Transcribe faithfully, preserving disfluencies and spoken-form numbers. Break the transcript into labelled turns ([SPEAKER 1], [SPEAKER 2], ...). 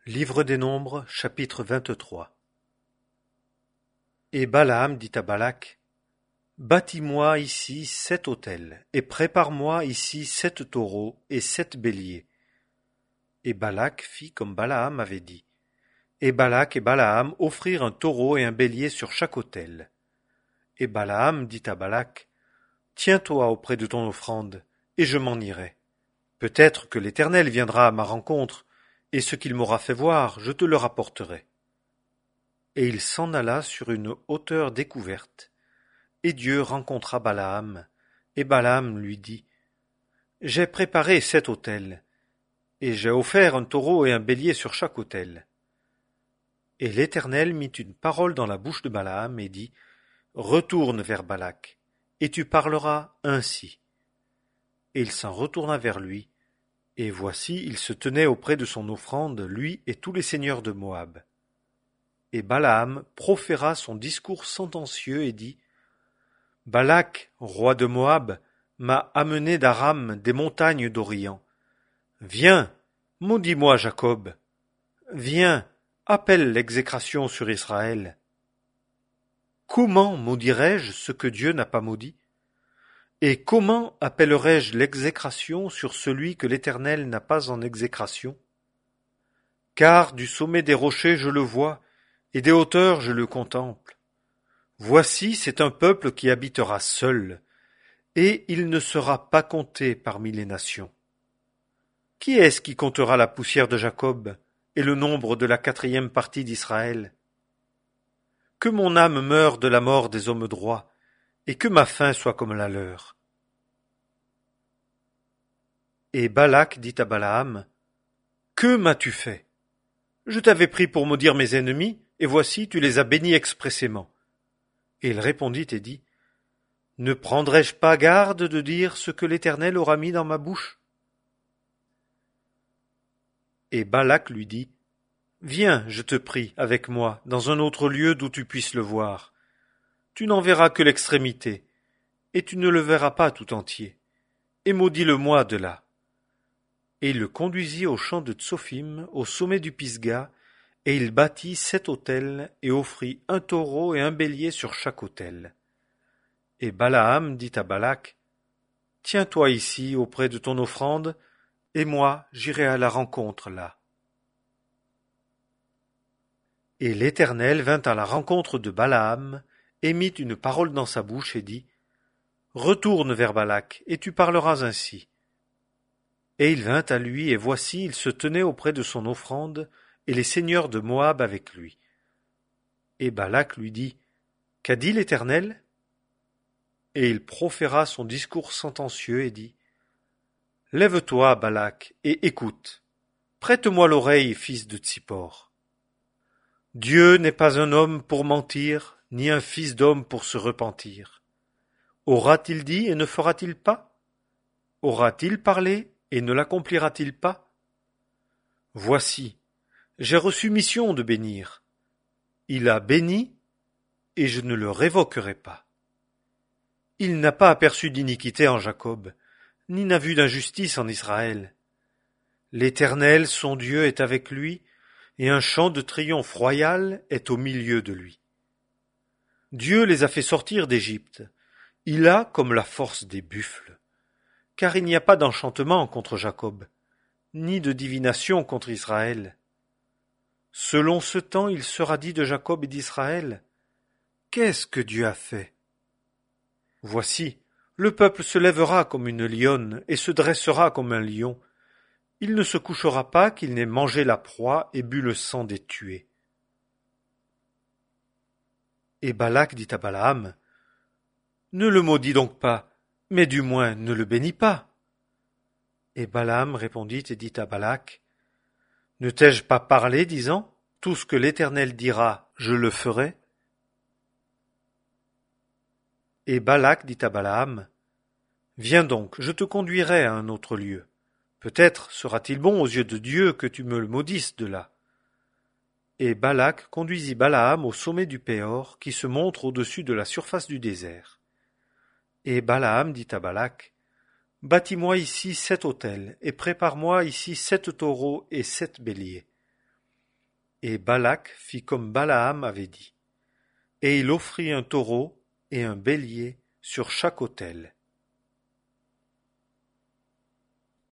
[SPEAKER 1] Livre des Nombres, chapitre vingt-trois. Et Balaam dit à Balak: Bâtis-moi ici sept autels, et prépare-moi ici sept taureaux et sept béliers. Et Balak fit comme Balaam avait dit. Et Balak et Balaam offrirent un taureau et un bélier sur chaque autel. Et Balaam dit à Balak: Tiens-toi auprès de ton offrande, et je m'en irai. Peut-être que l'Éternel viendra à ma rencontre, et ce qu'il m'aura fait voir, je te le rapporterai. Et il s'en alla sur une hauteur découverte. Et Dieu rencontra Balaam, et Balaam lui dit: J'ai préparé sept autels, et j'ai offert un taureau et un bélier sur chaque autel. Et l'Éternel mit une parole dans la bouche de Balaam et dit: Retourne vers Balak, et tu parleras ainsi. Et il s'en retourna vers lui, et voici, il se tenait auprès de son offrande, lui et tous les seigneurs de Moab. Et Balaam proféra son discours sentencieux et dit: Balak, roi de Moab, m'a amené d'Aram des montagnes d'Orient. Viens, maudis-moi Jacob. Viens, appelle l'exécration sur Israël. Comment maudirais-je ce que Dieu n'a pas maudit? Et comment appellerai-je l'exécration sur celui que l'Éternel n'a pas en exécration? Car du sommet des rochers je le vois, et des hauteurs je le contemple. Voici, c'est un peuple qui habitera seul, et il ne sera pas compté parmi les nations. Qui est-ce qui comptera la poussière de Jacob, et le nombre de la quatrième partie d'Israël? Que mon âme meure de la mort des hommes droits, et que ma fin soit comme la leur. Et Balak dit à Balaam: Que m'as-tu fait? Je t'avais pris pour maudire mes ennemis, et voici, tu les as bénis expressément. Et il répondit et dit: Ne prendrai-je pas garde de dire ce que l'Éternel aura mis dans ma bouche? Et Balak lui dit: Viens, je te prie, avec moi, dans un autre lieu d'où tu puisses le voir. Tu n'en verras que l'extrémité, et tu ne le verras pas tout entier. Et maudis-le-moi de là. Et il le conduisit au champ de Tsophim, au sommet du Pisga, et il bâtit sept autels, et offrit un taureau et un bélier sur chaque autel. Et Balaam dit à Balak: Tiens-toi ici auprès de ton offrande, et moi j'irai à la rencontre là. Et l'Éternel vint à la rencontre de Balaam, et mit une parole dans sa bouche, et dit: Retourne vers Balak, et tu parleras ainsi. Et il vint à lui, et voici, il se tenait auprès de son offrande, et les seigneurs de Moab avec lui. Et Balak lui dit: Qu'a dit l'Éternel? Et il proféra son discours sentencieux et dit: Lève-toi, Balak, et écoute. Prête-moi l'oreille, fils de Tsippor. Dieu n'est pas un homme pour mentir, ni un fils d'homme pour se repentir. Aura-t-il dit et ne fera-t-il pas? Aura-t-il parlé et ne l'accomplira-t-il pas? Voici, j'ai reçu mission de bénir. Il a béni, et je ne le révoquerai pas. Il n'a pas aperçu d'iniquité en Jacob, ni n'a vu d'injustice en Israël. L'Éternel, son Dieu, est avec lui, et un chant de triomphe royal est au milieu de lui. Dieu les a fait sortir d'Égypte. Il a comme la force des buffles. Car il n'y a pas d'enchantement contre Jacob, ni de divination contre Israël. Selon ce temps, il sera dit de Jacob et d'Israël: Qu'est-ce que Dieu a fait? Voici, le peuple se lèvera comme une lionne et se dressera comme un lion. Il ne se couchera pas qu'il n'ait mangé la proie et bu le sang des tués. Et Balak dit à Balaam: Ne le maudis donc pas, mais du moins ne le bénis pas. Et Balaam répondit et dit à Balak: Ne t'ai-je pas parlé, disant: Tout ce que l'Éternel dira, je le ferai? Et Balak dit à Balaam: Viens donc, je te conduirai à un autre lieu. Peut-être sera-t-il bon aux yeux de Dieu que tu me le maudisses de là. Et Balak conduisit Balaam au sommet du Péor, qui se montre au-dessus de la surface du désert. Et Balaam dit à Balak: Bâtis-moi ici sept autels, et prépare-moi ici sept taureaux et sept béliers. Et Balak fit comme Balaam avait dit. Et il offrit un taureau et un bélier sur chaque autel.